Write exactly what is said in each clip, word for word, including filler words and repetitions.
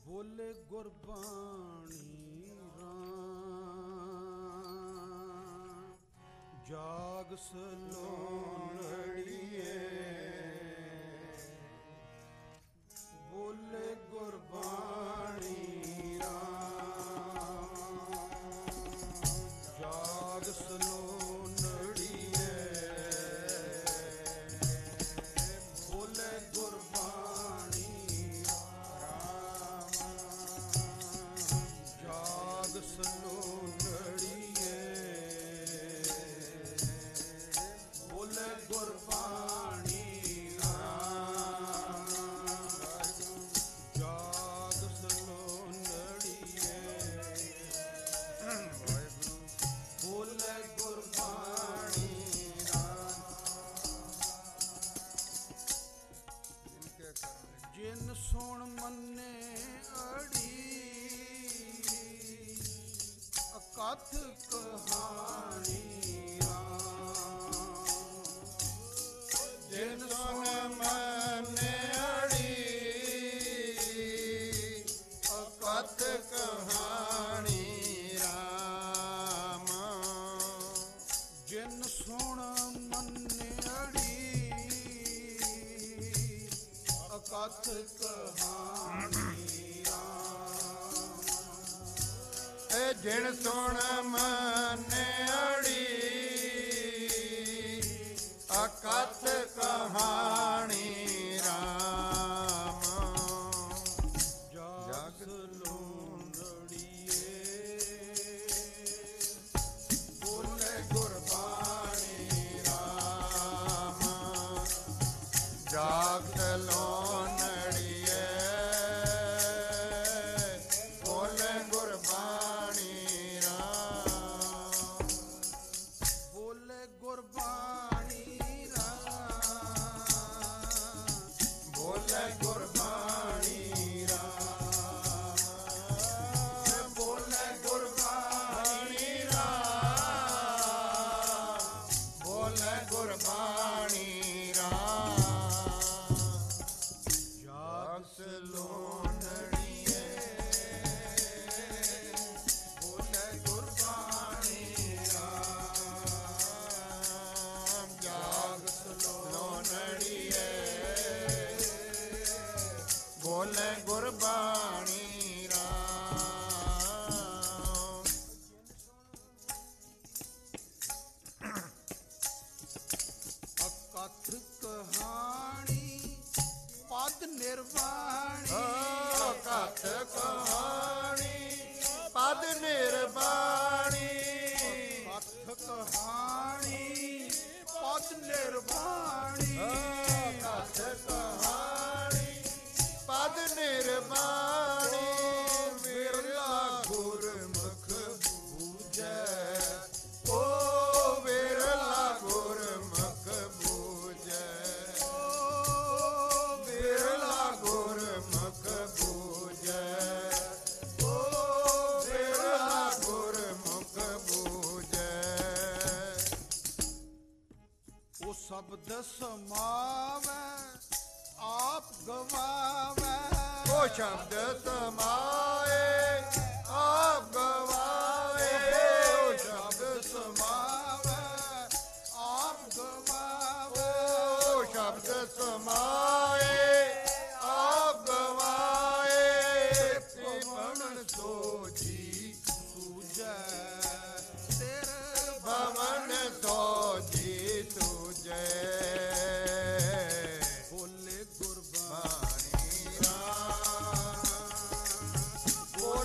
ਬੋਲੇ ਗੁਰਬਾਣੀ ਰਾਮ ਜਾਗ ਸਲੋਨੜੀਏ ਬੋਲੇ ਗੁਰਬਾਣੀ ਰਾਮ ਜਾਗ ਸਲੋਨੜੀਏ ਬੋਲੇ ਗੁਰਬਾਣੀ ਜਾਗ ਸਲੋਨੜੀਏ ਬੋਲੇ ਗੁਰਬਾਣੀ ਰਾਮ ਜਾਗ ਸਲੋਨੜੀਏ ਬੋਲੇ ਗੁਰਬਾਣੀ ਰਾਮ ਜਿਨ ਸੁਣ ਮੰਨੇ ਅੜੀ ਅਕਥ ਕਹਾਣੀ ਰਾਮ ਜਿਨ ਸੁਣ ਮੰਨੇ ਅੜੀ ਅਕਥ ਕਹਾਣੀ ਰਾਮ ਜਿਨ ਸੁਣ ਮੰਨੇ ਅੜੀ ਅਕਥ ਕਹਾਣੀ ਰਾਮ ਏ ਜਿਨ ਸੁਣ ਮੰਨੇ ਅੜੀ ਅਕਥ ਕਹਾਣੀ ਰਾਮ ਜਗ ਲੋਨੜੀਏ ਬੋਲੇ ਗੁਰਬਾਣੀ ਰਾਮ ਜਗ ਲੋਨੜੀਏ ਬੋਲੇ ਗੁਰਬਾਣੀ ਰਾਮ ਬੋਲੇ ਗੁਰਬਾਣੀ ਬੋਲੇ ਗੁਰਬਾਣੀ ਰਾਮ ਬੋਲੇ ਗੁਰਬਾਣੀ ਰਾਮ ਬੋਲੇ ਗੁਰਬਾਣੀ ਰਾਮ ਜਾਗ ਸਲੋਨੜੀਏ ਬੋਲੇ ਗੁਰਬਾਣੀ ਰਾਮ ਜਾਗ ਸਲੋਨੜੀਏ ਬੋਲੇ ਗੁਰਬਾਣੀ ਰਾਮ ਅਕਥ ਕਹਾਣੀ ਪਦ ਨਿਰਵਾਣੀ ਅਕਥ ਕਹਾਣੀ ਪਦ ਨਿਰਵਾਣੀ ਅਕਥ ਕਹਾਣੀ ਪਦ ਨਿਰਵਾਣੀ ਅਕਥ ਕਹਾਣੀ ਪਦ ਨਿਰਵਾਣੀ ਵਿਰਲਾ ਗੁਰਮੁਖ ਬੂਝੈ ਓ ਵਿਰਲਾ ਗੁਰਮੁਖ ਬੂਝੈ ਵਿਰਲਾ ਗੁਰਮੁਖ ਬੂਝੈ ਓ ਵਿਰਲਾ ਗੁਰਮੁਖ ਬੂਝੈ ਉਹ ਸ਼ਬਦ ਸਮਾਵੈ ਆਪ ਗਵਾਵੈ ਉਹ ਸ਼ਬਦ ਸਮਾਏ ਆਪ ਗਵਾਵੇ ਉਹ ਸ਼ਬਦ ਸਮਾਵੈ ਆਪ ਗਵਾਵੇ ਉਹ ਸ਼ਬਦ ਸਮਾਏ ਆਪ ਗਵਾਏ ਭਵਨ ਸੋਜੀ ਸੂਝੈ ਤੇਰੇ ਭਵਨ ਸੋਜੀ ਸੂਝੈ ਬੋਲੇ ਗੁਰਬਾਣੀ ਰਾਮ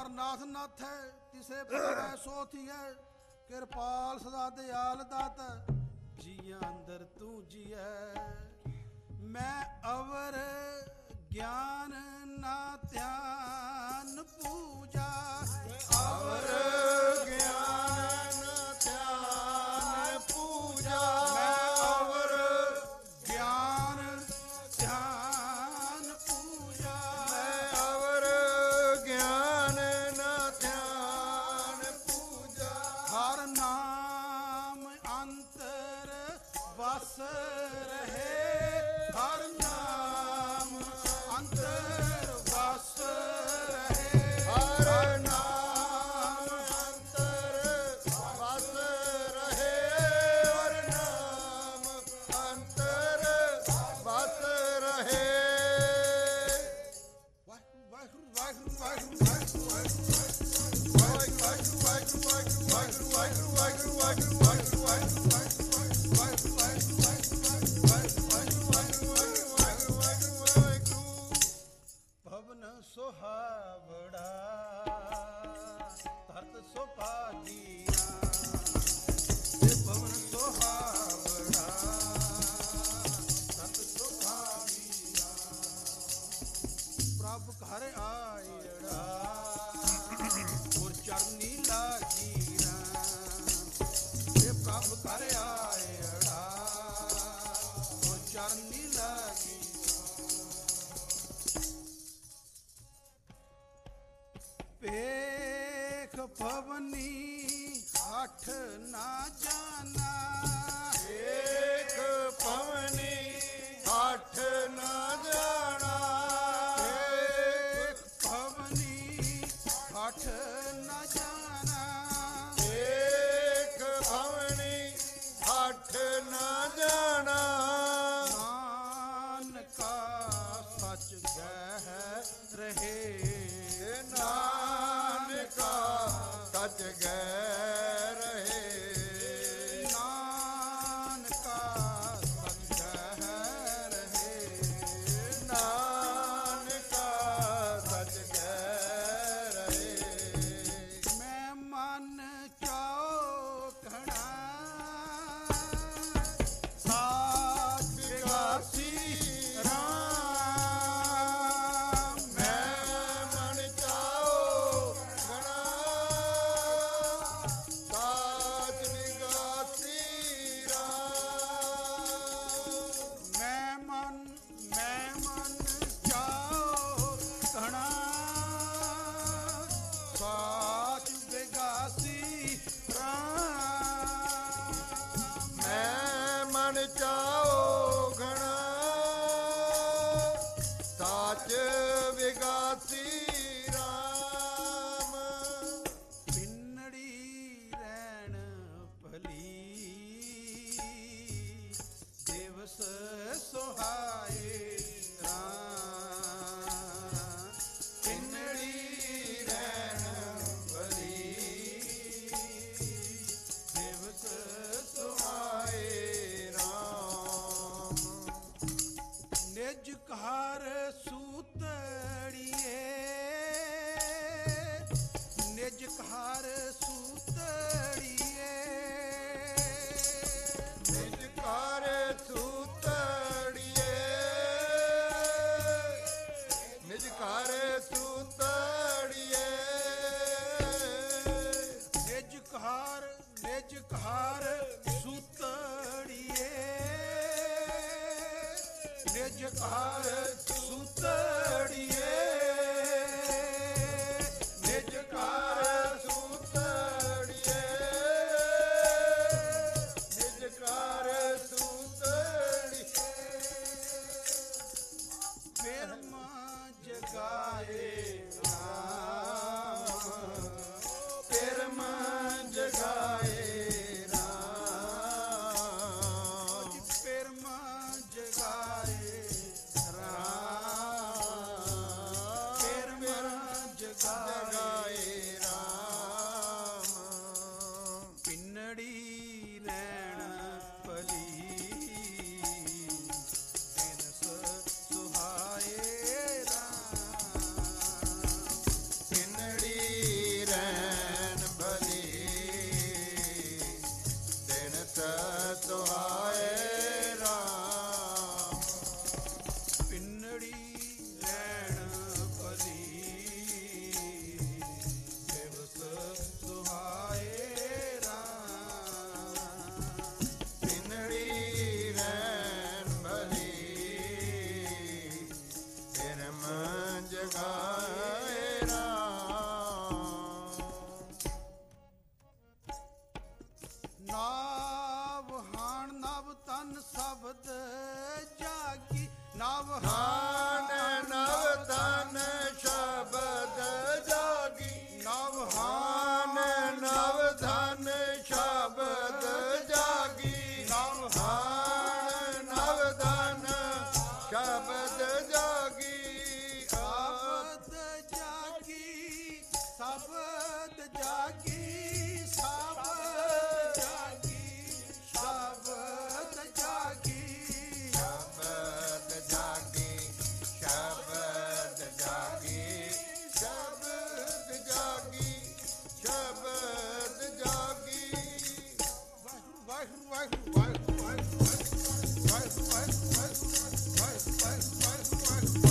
ਹਰ ਨਾਥ ਨਾਥ ਹੈ ਤਿਸੇ ਪਰਵੈ ਸੋ ਥੀਐ ਕਿਰਪਾਲ ਸਦਾ ਦਿਆਲ ਦਾਤਾ ਜੀਆਂ ਅੰਦਰ ਤੂੰ ਜੀਐ ਮੈਂ ਅਵਰ ਗਿਆਨ ਨਾ ਧਿਆਨ ਪੂਜਾ ਅਵਰ ਗਿਆਨ ਧਿਆਨ ਪੂਜਾ ਮੈਂ ਅਵਰ ਗਿਆਨ ਧਿਆਨ ਪੂਜਾ ਮੈਂ ਅਵਰ ਗਿਆਨ ਨਾ ਧਿਆਨ ਪੂਜਾ ਹਰ ਨਾਮ ਅੰਤਰ ਵਸ ਰਹੇ ਹਰ ਨਾਮ ਅੰਤਰ ਵਸ ਰਹੇ ਹਰ ਨਾਮ ਅੰਤਰ ਵਸ ਰਹੇ ਹਰ ਨਾਮ ਅੰਤਰ ਵਸ ਰਹੇ ਵਾਹਿਗੁਰੂ ਵਾਹਿਗੁਰੂ ਵਾਹਿਗੁਰੂ ਵਾਹਿਗੁਰੂ ਵਾਹਿਗੁਰੂ ਵਾਹਿਗੁਰੂ ਵਾਹਿਗੁਰੂ ਵਾਹਿਗੁਰੂ ਵਾਹਿਗੁਰੂ ਵਾਹਿਗੁਰੂ ਵਾਹਿਗੁਰੂ ਵਾਹਿਗੁਰੂ ਭਵਨ ਸੁਹਾਵੜਾ ਧਰਤ ਸੁਭਾਗੀਆਂ ਇਹ ਭਵਨ ਸੁਹਾਵੜਾ ਧਰਤ ਸੁਭਾਗੀਆਂ ਪ੍ਰਭ ਘਰ ਆਇੜਾ ਗੁਰ ਚਰਨੀ ਲਾਗੀਆਂ ਇਹ ਪ੍ਰਭ ਘਰ ਆਇੜਾ ਗੁਰ ਚਰਨੀ ਲਾਗੀ ਵੇਖ ਭਵਨੀ ਹਠ ਨਾ ਜਾਣਾ ਏਕ ਭਵਨੀ ਹੱਠ ਨਾ ਜਾਣਾ ਵੇਖ ਭਵਨੀ ਹਠ ਨਾ ਜਾਣਾ ਏਕ ਭਵਨੀ ਹੱਠ ਨਾ ਜਾਣਾ ਨਾਨਕਾ ਸੱਚ ਗਹਿ ਰਹੇ ਨਾਨਕਾ ਸਚ ਗੈ ਰਹੇ ਨਾਨਕਾ ਸੱਚ ਗਹਿ ਰਹੇ ਨਾਨਕਾ ਸਚ ਗੈ ਰਹੇ ਮੈਂ ਮਨ ਚਾਉ ਖਣਾ ਸਾਚ ਵਿਗਾਸੀ ਰਾਮ ਮੈਂ ਗਾਏ ਰਾਮ। ਨਾਵ ਹਾਣ ਨਵ ਤਨ ਸ਼ਬਦ ਜਾਗੀ, ਨਵ ਹਾਣ ਨਵ ਤਨ ਸ਼ਬਦ ਜਾਗੀ, ਨਵ ਹਾਣ ਨਵ ਧਨ ਸ਼ਬਦ ਜਾਗੀ, ਨਵ ਹਾਣ ਨਵ ਧਨ ਸ਼ਬਦ ਜਾਗੀ। ਸ਼ਬਦ ਜਾਗੀ, ਸ਼ਬਦ ਜਾਗੀ, ਸ਼ਬਦ ਜਾਗੀ, ਸ਼ਬਦ ਜਾਗੀ, ਸ਼ਬਦ ਜਾਗੀ, ਸ਼ਬਦ ਜਾਗੀ, ਸ਼ਬਦ ਜਾਗੀ, ਸ਼ਬਦ ਜਾਗੀ। ਵਾਹਿਗੁਰੂ ਵਾਹਿਗੁਰੂ ਵਾਹਿਗੁਰੂ ਵਾਹਿਗੁਰੂ ਵਾਹਿਗੁਰੂ ਵਾਹਿਗੁਰੂ ਵਾਹਿਗੁਰੂ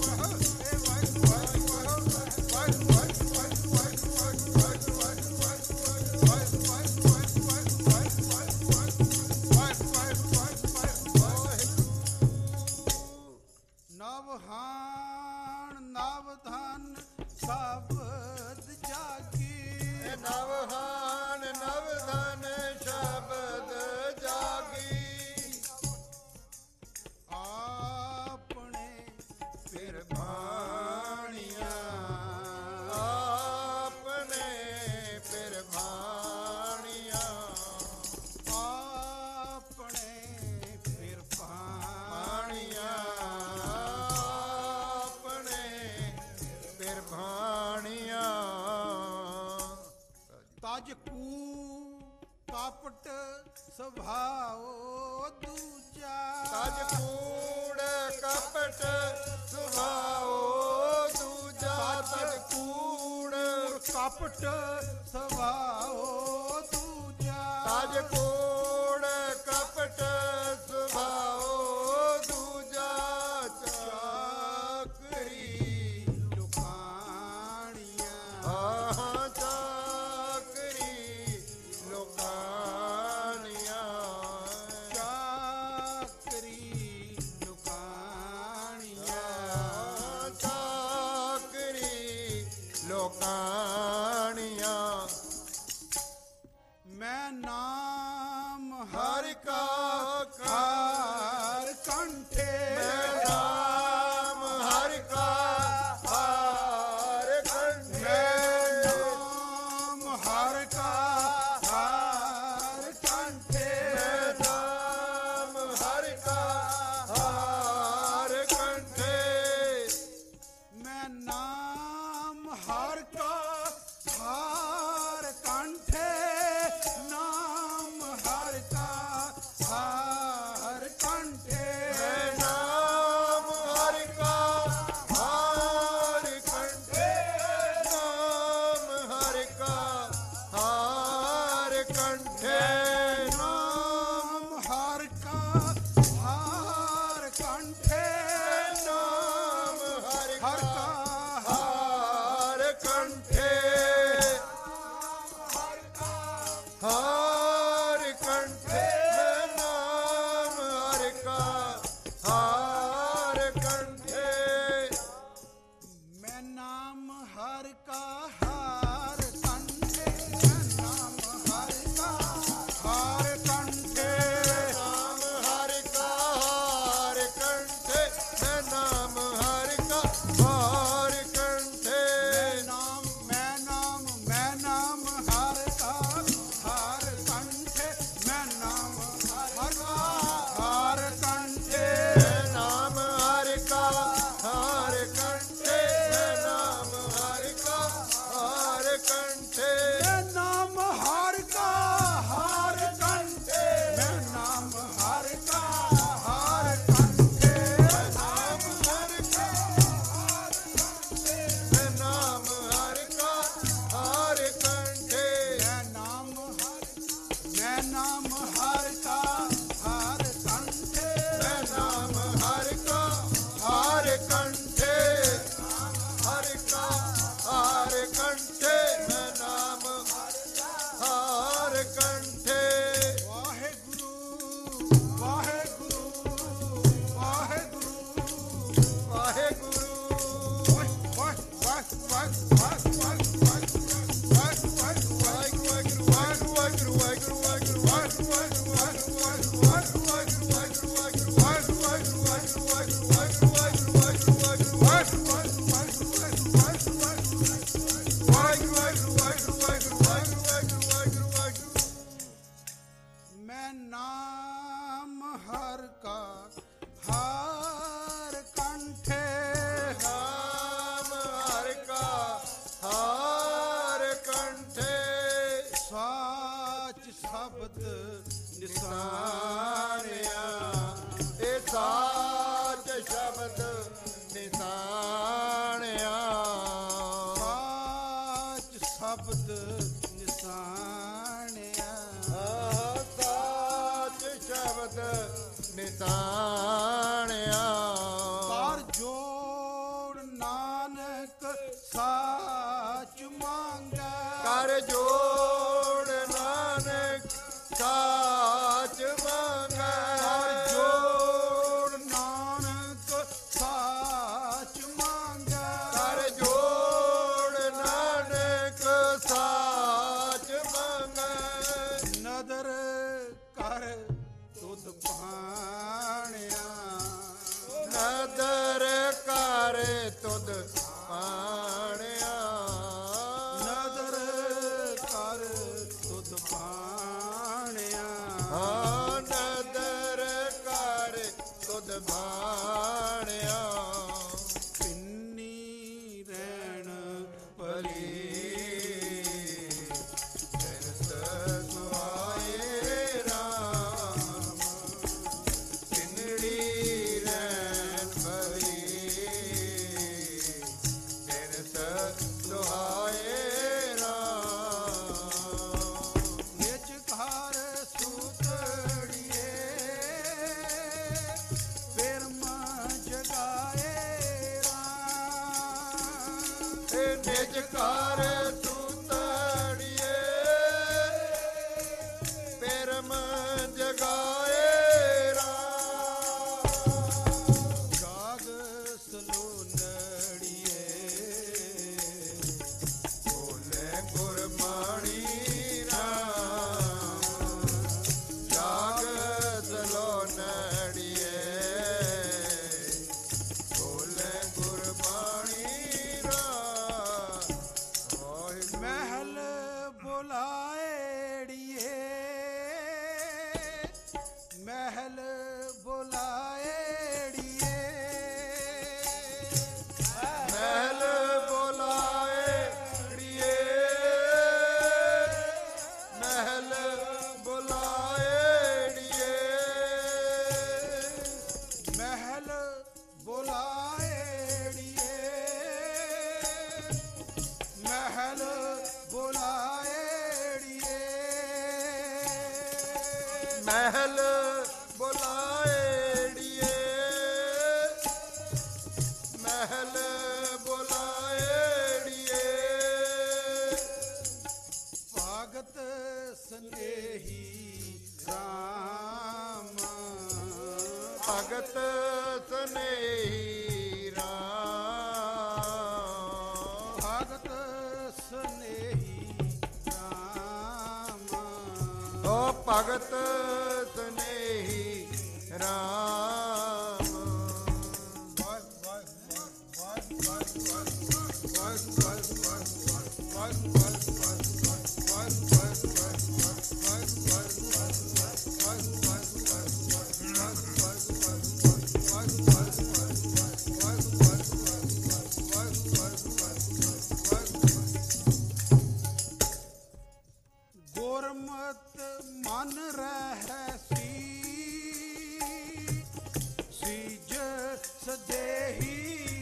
ਨਵ ਹਾਣ ਨਵ ਧਨ ਸ਼ਬਦ ਜਾਗੀ, ਨਵ ਹਾਣ ਨਵ ਧਨ ਸ਼ਬਦ ਜਾਗੀ। ਆਪਣੇ ਫਿਰ ਬਾਣੀਆਂ ਆਪਣੇ ਫਿਰ ਬਾਣੀਆਂ ਆਪਣੇ ਫਿਰ ਬਾਣੀਆਂ ਆਪਣੇ ਫਿਰ ਬਾਣੀਆਂ। ਤਜ ਕੂ ਕਪਟ ਸੁਭਾਓ ਦੂਜਾ, ਤਜ ਕੂੜ ਕਪਟ ਸੁਭਾਓ ਦੂਜਾ, ਤਜ ਕੂੜ ਕਪਟ ਸੁਭਾਓ ਦੂਜਾ, ਤਜ ਕੂੜ ਕਪਟ ਸੁਭਾਓ ਦੂਜਾ। ਚਾਕਰੀ ਲੁਕਾਣੀਆਂ, ਆਹ ਚਾਕਰੀ ਲੋਕਾਨੀਆਂ, ਚਾਕਰੀ ਲੁਕਾਣੀਆਂ, ਚਾਕਰੀ ਲੋਕਾਨੀਆਂ। ਮੈਂ ਨਾਮ ਹਰਿ ਕਾ ਹਰ ਕੰਠੇ, ਮੈਂ ਨਾਮ ਹਰਿ ਕਾ ਹਰਿ ਕੰਠੇ, ਨਾਮ ਹਰ ਕਾ ਹਰ ਕੰਠੇ, ਮੈਂ ਨਾਮ ਹਰਿ ਕਾ ਹਰਿ ਕੰਠੇ, ਮੈਂ ਨਾਮ ਹਰ ਕਾ ਹਰ ਕੰਠੇ, ਨਾਮ ਹਰ ਕਾ ਹਰ ਕੰਠੇ, ਮੈਂ ਨਾਮ ਹਰਿ ਕਾ ਹਰਿ ਕੰਠੇ, ਨਾਮ ਹਰਿ ਕਾ ਹਰਿ ਕੰਠੇ, ਨਾਮ ਹਰ ਕਾ ਹਰ ਕੰਠੇ, ਨਾਮ ਹਰਿ ਹਰ ਕਾ ਕਾ ਹਰਿ ਕੰਠੇ। ਮੈਂ ਨਾਮ ਹਰ ਕਾ ਹਾਰ ਕੰਠੇ, ਨਾਮ ਹਰਿ ਕਾ ਹਾਰ ਕੰਠੇ, ਸਾਚ ਸ਼ਬਦ ਨਿਸਾਣਿਆ ਇਹ ਸਾਚ ਸ਼ਬਦ ਨਿਸਾਣਿਆ, ਸਾਚ ਸ਼ਬਦ ਨਿਸਾਣਿਆ, ਆਹ ਸਾਚ ਸ਼ਬਦ ਨਿਸਾਣਿਆ, ਕਰ ਜੋੜ ਨਾਨਕ ਸਾਚ ਮੰਗੈ, ਕਰ ਜੋੜ ਨਾਨਕ ਸਾਚ ਮੰਗੈ, ਕਰ ਜੋੜ ਨਾਨਕ ਸਾਚ ਮੰਗੈ, ਕਰ ਜੋੜ ਨਾਨਕ ਸਾਚ ਮੰਗੈ, ਨਦਰ ਕਰ ਤੁਧ ਭਾਣਿਆ, ਨਦਰ ਕਰ ਤੁਧ ਪਾਣਿਆ, ਨਦਰ ਕਰ ਤੁਧ ਭਾਣਿਆ, ਹਾਂ ਨਦਰ ਕਰ ਤੁਧ ਬਾਣਿਆ, ਪਿੰਨੀ ਰਹਿਣ ਭਲੀ ਤਿਨਸ ਸੁਹਾਏ ਰਾਮ, ਤਿਨੜੀ ਰਹਿਣ ਭਲੀ ਤਿਨਸ ਸੁਹਾਏ ਰਾਮ, ਨਿਜ ਘਰ ਸੁਤੜੀਏ ਬਿਰਮ ਜਗਾਏ ਰਾਮ, ਇਹ ਨਿਜ ਘਰ ਸੁਤੜੀਏ ਪਰਮ ਜਗਾਏ ਰਾਮ, ਜਾਗ ਸਲੋਨੜੀਏ ਬੋਲੇ ਗੁਰਬਾਣੀ ਰਾਮ, ਜਾਗ ਸਲੋਨੜੀਏ ਬੋਲੇ ਗੁਰਬਾਣੀ ਰਾਮ, ਵਾਹਿਗੁਰੂ ਮਹਿਲ ਬੁਲਾਏੜੀਏ, ਮਹਿਲ ਬੁਲਾਏੜੀਏ, ਮਹਿਲ ਬੁਲਾਏ ੜੀਏ, ਮਹਿਲ ਬੁਲਾਏ ੜੀਏ, ਮਹਿਲ ਬੁਲਾਏੜੀਏ, ਮਹਿਲ ਬੁਲਾਏੜੀਏ, ਮਹਿਲ ਬੁਲਾਏ ੜੀਏ, ਮਹਿਲ ਬੁਲਾਏ ੜੀਏ, ਭਗਤ ਸੰਦੇਹੀ ਰਾਮ, ਭਗਤ ਸਨੇਹੀ ਰਾਮ, ਭਗਤ ਸਨੇਹੀ ਰਾਮ, ਓ ਭਗਤ ਸਨੇਹੀ ਰਾਮ, ਗੁਰਮਤਿ ਮਨ ਰਹਿ ਸੀ, ਸੀਜ ਸਦੇਹੀ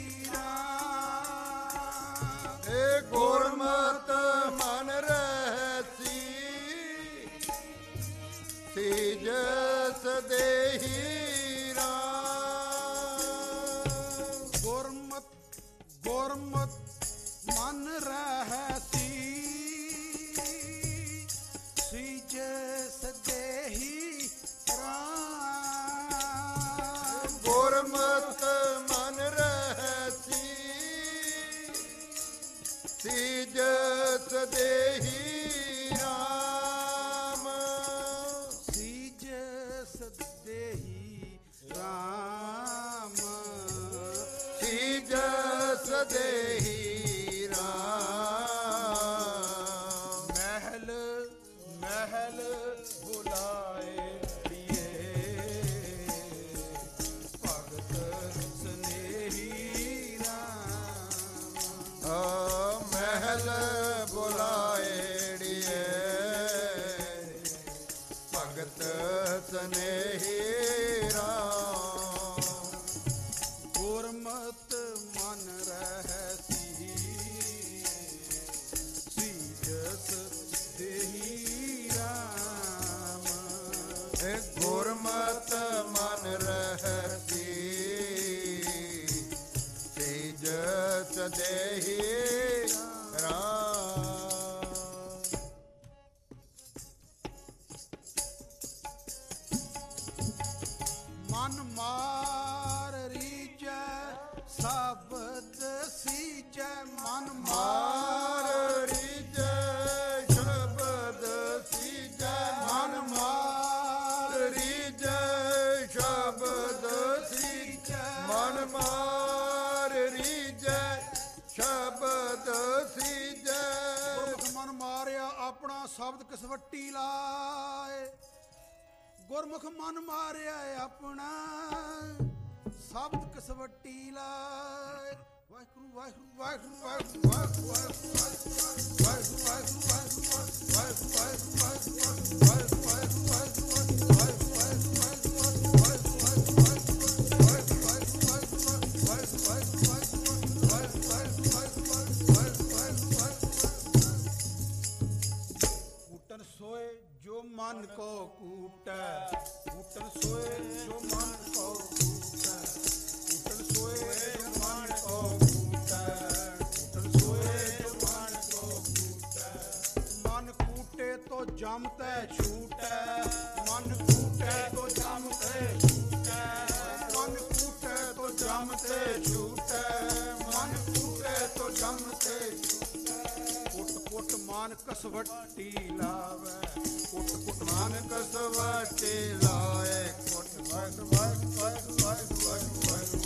ਰਾਮ, ਏ ਗੁਰਮਤ ਮਨ ਰਹਿਸੀ, ਸੀਜ ਸਦੇਹੀ ਰਾਮ, ਗੁਰਮਤਿ ਗੁਰਮਤਿ ਮਨ ਰਹਿ ਸੀ, ਸੀਜ ਸਦੇਹੀ ਰਾਮ, ਗੁਰਮਤ ਮਨ ਰਹਿਸੀ, ਸੀਜ ਸਦੇਹੀ ਰਾਮ ਸੀਜ ਸਦੇਹੀ ਰਾਮ ਸੀਜ ਸਦੇਹੀ ਰਾਮ ਮਹਿਲ ਮਹਿਲ ਬੁਲਾਏ ਭਗਤ ਸਨੇਹੀ ਰਾਮ ਆ ਮਹਿਲ ਬੁਲਾਏੜੀਏ ਭਗਤ ਸਨੇਹੀ ਰਾਮ ਗੁਰਮਤਿ ਮਨ ਰਹਿਸੀ ਸੀਜਸ ਦੇਹੀ ਰਾਮ ਇਹ ਗੁਰਮਤਿ ਮਨ ਰਹਿਸੀ ਸੀਜ ਸਦੇਹੀ ਰਾਮ ਮਨ ਮਾਰ ਰੀਜੈ ਸ਼ਬਦ ਸੀਜੈ ਮਨ ਮਾਰ ਮਾਰ ਰੀਜੈ ਸ਼ਬਦ ਸੀਜੈ ਮਨ ਮਾਰ ਰੀਜੈ ਸ਼ਬਦ ਸੀਜੈ ਮਨ ਮਾਰ ਰੀਜੈ ਸ਼ਬਦ ਸੀਜੈ ਗੁਰਮੁਖ ਮਨ ਮਾਰਿਆ ਆਪਣਾ ਸ਼ਬਦ ਕਸਵੱਟੀ ਲਾਏ ਗੁਰਮੁਖ ਮਨ ਮਾਰਿਆ ਆਪਣਾ ਸ਼ਬਦ ਕਸਵੱਟੀ ਲਾਏ ਵਾਹਿਗੁਰੂ ਵਾਹਿਗੁਰੂ ਵਾਹਿਗੁਰੂ ਵਾਹਿਗੁਰੂ ਵਾਹਿਗੁਰੂ ਵਾਹਿਗੁਰੂ ਕੂਟਨ ਸੋਏ ਜੋ ਮਨ ਕੋ ਕੂਟੈ ਕੂਟਨ ਸੋਏ ਜੋ ਮਨ ਕੋ ਕੂਟੈ ਕੂਟਨ ਸੋਏ ਜੋ ਮਨ ਕੋ ਕੂਟੈ ਕੂਟਨ ਸੋਏ ਜੋ ਮਨ ਕੋ ਕੂਟੈ ਮਨ ਕੂਟੇ ਤੋ ਜਮ ਤੈ ਛੂਟੈ ਮਨ ਕੂਟੇ ਤੋ ਜਮ ਤੈ ਛੂਟੈ ਮਨ ਕੂਟੇ ਤੋ ਜਮ ਤੈ ਛੂਟੈ ਮਨ ਕੂਟੇ ਤੋ ਜਮ ਤੈ ਕੁੱਟ ਕੁੱਟ ਮਾਨ ਕਸਵੱਟੀ ਲਾਵੇ ਕੁੱਟ ਕੁੱਟ ਮਾਨ ਕਸਵੱਟੀ ਲਾਏ ਕੁੱਟ ਵਾਹਿਗੁਰੂ ਵਾਹਿਗੁਰੂ ਵਾਹਿਗੁਰੂ ਵਾਹਿਗੁਰੂ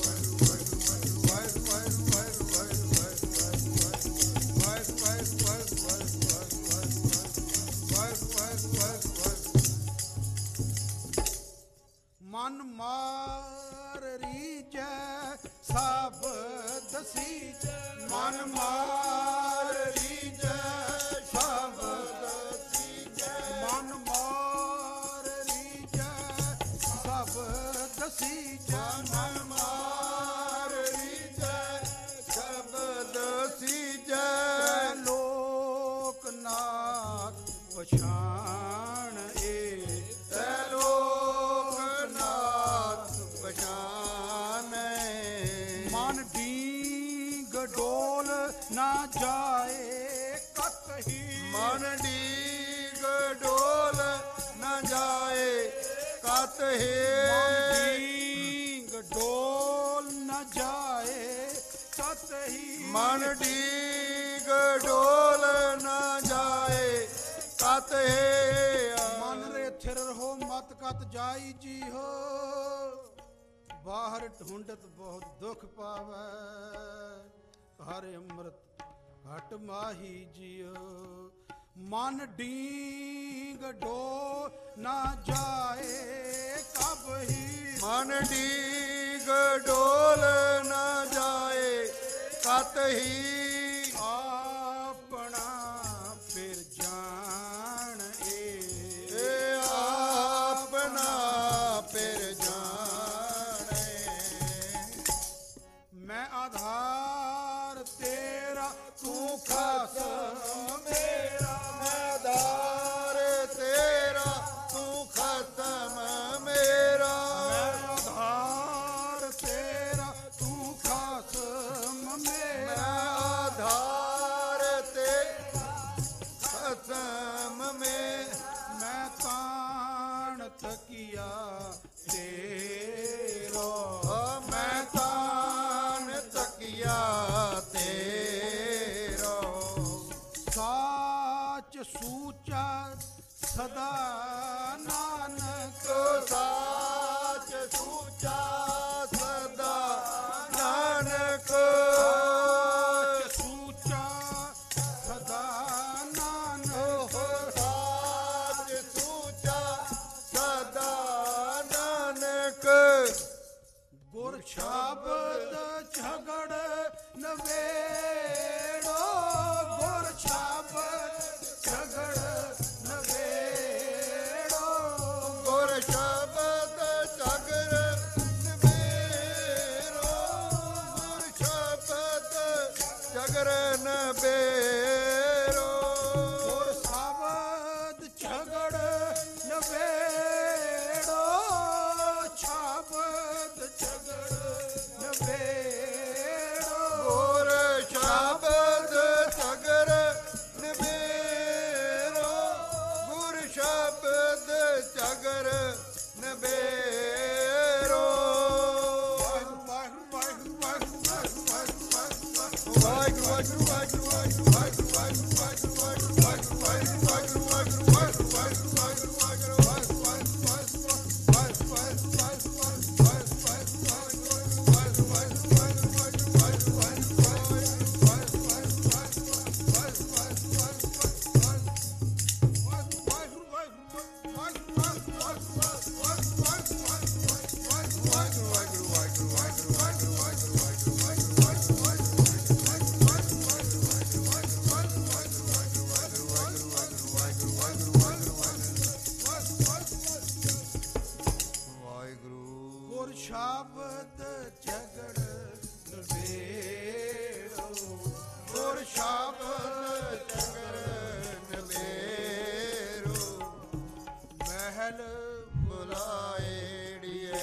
ਮਨ ਮਾਰ ਰੀਜੈ ਸ਼ਬਦ ਸੀਜੈ ਮਨ ਮਾਰ ਰੀਜੈ ਸ਼ਬਦ ਸੀਜੈ ਮਨ ਮਾਰ ਰੀਜੈ ਸ਼ਬਦ ਸੀਜੈ ਮਨ ਮਾਰ ਰੀਜੈ ਸ਼ਬਦ ਸੀਜੈ ਲੋਕ ਨਾਥ ਪਛਾਣ ਏ ਤੈ ਲੋਕ ਨਾਥ ਪਛਾਨੈ ਮਨ ਡੀਂਗ ਡੋਲ ਨਾ ਜਾਏ ਕਤਹੀ ਮਨ ਡੀਗ ਡੋਲ ਨ ਜਾਏ ਕਤ ਮਨ ਹੈ ਡੀਂਗ ਡੋਲ ਨਾ ਜਾਏ ਕਤਹੀ ਮਨ ਡੀਗ ਡੋਲ ਨ ਜਾਏ ਕਤ ਹੈ ਮਨ ਰੇ ਥਿਰ ਰਹੋ ਮਤ ਕਤ ਜਾਈ ਜੀ ਹੋ ਬਾਹਰ ਢੂੰਡਤ ਬਹੁਤ ਦੁੱਖ ਪਾਵੈ ਹਰ ਅੰਮ੍ਰਿਤ ਘਟ ਮਾਹੀ ਜਿਉ ਮਨ ਡੀਂਗ ਡੋ ਨਾ ਜਾਏ ਕਬਹੀ ਮਨ ਡੀਗ ਡੋਲ ਨ ਜਾਏ ਕਤ ਹੀ ਆਪਣਾ ਫਿਰ ਜਾਣ ਏ ਇਹ ਆਪਣਾ ਫਿਰ ਜਾਣੇ ਮੈਂ ਆਧਾਰ ਤੇਰਾ ਤੂੰ ਖਸਮ ਮੇਰਾ ਆਧਾਰ ਤੇਰਾ ਤੂੰ ਖਤਮ ਮੇਰਾ ਮੈਂ ਆਧਾਰ ਤੇਰਾ ਤੂੰ ਖਸਮ ਮੇਰਾ ਆਧਾਰ ਤੇ ਖਤਮ ਮੇ ਮੈਂ ਤਾਣ ਤਕੀਆ ਤੇਰਾ ਮੈਂ ਤਾਨ ਤਕਿਆ ਤੇਰਾ ਸਦਾ ਨਾਨਕ ਸਾਚ ਸੂਚਾ ਸਦਾ ਨਾਨਕ ਸੂਚਾ ਸਦਾ ਨਾਨਕ ਸਾਚ ਸੂਚਾ ਸਦਾ ਨਾਨਕ ਗੁਰ ਸ਼ਬਦ ਝਗੜ ਨਵੇੜੋ ਗੁਰ ਸ਼ਬਦ ਝਗੜ ਨਵੇੜੋ ਗੁਰ ਸ਼ਬਦ ਝਗੜ ਨਵੇੜੋ ਗੁਰ ਸ਼ਬਦ ਝਗੜ ਨਵੇੜੋ ਗੁਰ ਸ਼ਬਦ ਝਗੜ ਨਵੇੜੋ ਸ਼ਬਦ ਝਗੜ ਨਵੇੜੋ ਗੁਰ ਸ਼ਬਦ ਝਗੜ ਨਵੇੜੋ ਗੁਰ ਸ਼ਬਦ ਝਗੜ ਨਵੇੜੋ ਵਾਹਿਗੁਰੂ ਵਾਹਿਗੁਰੂ ਵਾਹਿਗੁਰੂ ਵਾਹਿਗੁਰੂ ਵਾਹਿਗੁਰੂ ਵਾਹਿਗੁਰੂ ਵਾਹਿਗੁਰੂ ਵਾਹਿਗੁਰੂ ਵਾਹਿਗੁਰੂ ਵਾਹਿਗੁਰੂ ਵਾਹਿਗੁਰੂ ਵਾਹਿਗੁਰੂ ਵਾਹਿਗੁਰੂ ਵਾਹਿਗੁਰੂ ਗੁਰ ਸ਼ਬਦ ਝਗੜ ਨਵੇੜੋ ਗੁਰ ਸ਼ਬਦ ਝਗੜ ਨਵੇੜੋ ਮਹਿਲ ਬੁਲਾਏੜੀਏ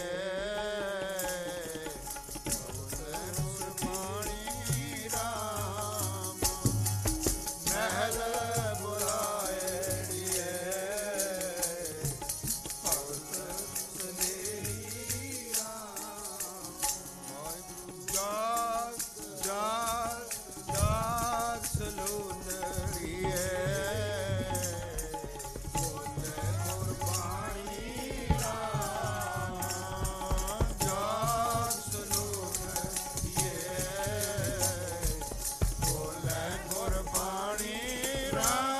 ਗੁਰਬਾਣੀ ਰਾਮ ਮਹਿਲ ਬੁਲਾਏੜੀਏ ਭਗਤ ਸਨੇਹੀ ਜਾਗ ਜਾਗ ਜਾਗ ਸਲੋਨੜੀਏ ਗੁਰਬਾਣੀ ਰਾਮ ਜਾਗ ਸਲੋਨੜੀਏ ਬੋਲੇ ਗੁਰਬਾਣੀ ਰਾਮ